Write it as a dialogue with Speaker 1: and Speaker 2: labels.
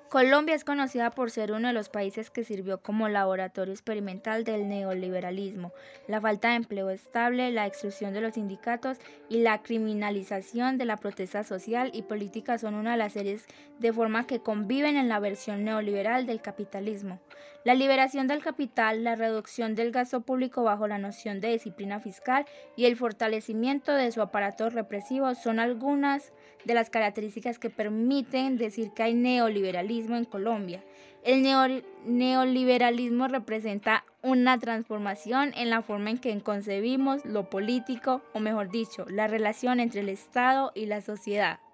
Speaker 1: Colombia es conocida por ser uno de los países que sirvió como laboratorio experimental del neoliberalismo. La falta de empleo estable, la exclusión de los sindicatos y la criminalización de la protesta social y política son una de las series de forma que conviven en la versión neoliberal del capitalismo. La liberación del capital, la reducción del gasto público bajo la noción de disciplina fiscal y el fortalecimiento de su aparato represivo son algunas de las características que permiten decir que hay neoliberalismo en Colombia. Neoliberalismo representa una transformación en la forma en que concebimos lo político, o mejor dicho, la relación entre el Estado y la sociedad.